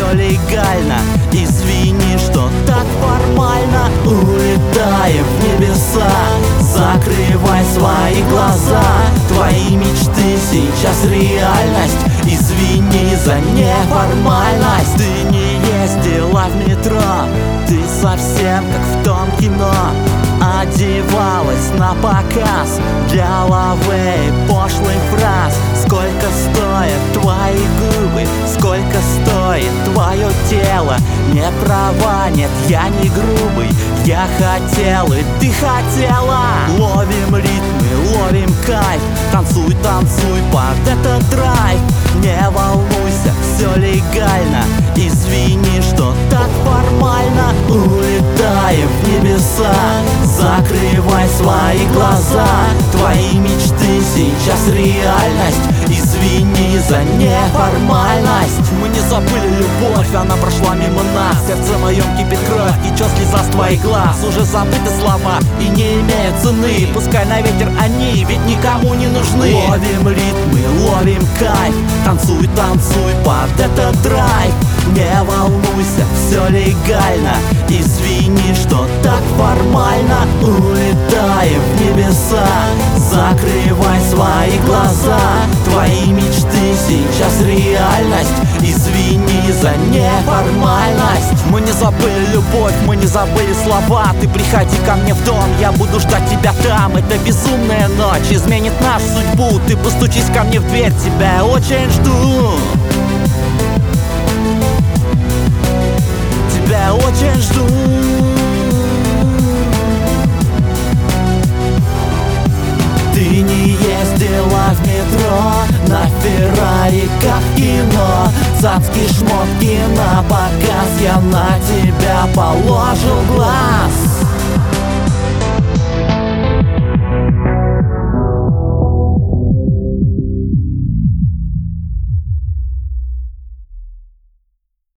все легально. Извини, что так формально. Улетаем в небеса, закрывай свои глаза. Твои мечты сейчас реальность. Извини за неформальность. Ты не ездила в метро, ты совсем как в том кино. Одевалась на показ для лавей пошлых фраз. Сколько стоят твои губы, сколько стоит твое тело? Не права, нет, я не грубый. Я хотел, и ты хотела. Ловим ритмы, ловим кайф. Танцуй, танцуй под этот драйв. Не волнуйся, все легально. Извини, что так формально. Улетаем в небеса, закрывай свои глаза. Твои мечты сейчас реальность. Извини за неформальность. Мы не забыли любовь, она прошла мимо нас. В сердце моем кипит кровь, течет слеза с твоих глаз. Уже забыты слова и не имеют цены. Пускай на ветер они, ведь никому не нужны. Ловим ритмы, ловим кайф. Танцуй, танцуй под этот драйв. Не волнуйся, все легально. Извини, что так формально. Улетаем в небеса, закрывай свои глаза. Твои мечты сейчас реальность. Извини за неформальность. Мы не забыли любовь, мы не забыли слова. Ты приходи ко мне в дом, я буду ждать тебя там. Это безумная ночь изменит нашу судьбу. Ты постучись ко мне в дверь, тебя я очень жду. Тебя я очень жду. Ты не ездила в метро на Феррари, как в кино. Цацки, шмотки на показ, я на тебя положу глаз.